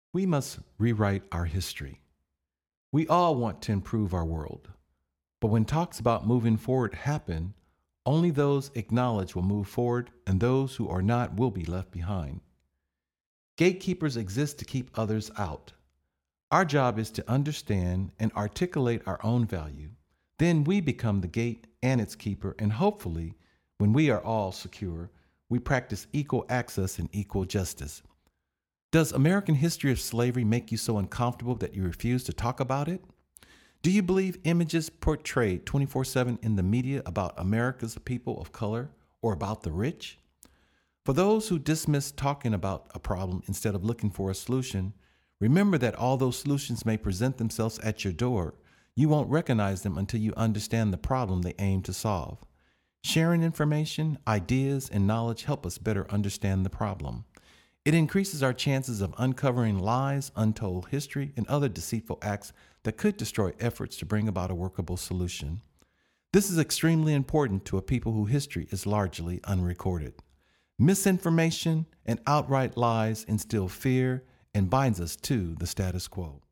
We must rewrite our history. We all want to improve our world, but when talks about moving forward happen, only those acknowledged will move forward, and those who are not will be left behind. Gatekeepers exist to keep others out. Our job is to understand and articulate our own value. Then we become the gate and its keeper, and hopefully, when we are all secure, we practice equal access and equal justice. Does American history of slavery make you so uncomfortable that you refuse to talk about it? Do you believe images portrayed 24/7 in the media about America's people of color or about the rich? For those who dismiss talking about a problem instead of looking for a solution, remember that although solutions may present themselves at your door, you won't recognize them until you understand the problem they aim to solve. Sharing information, ideas, and knowledge help us better understand the problem. It increases our chances of uncovering lies, untold history, and other deceitful acts that could destroy efforts to bring about a workable solution. This is extremely important to a people whose history is largely unrecorded. Misinformation and outright lies instill fear and binds us to the status quo.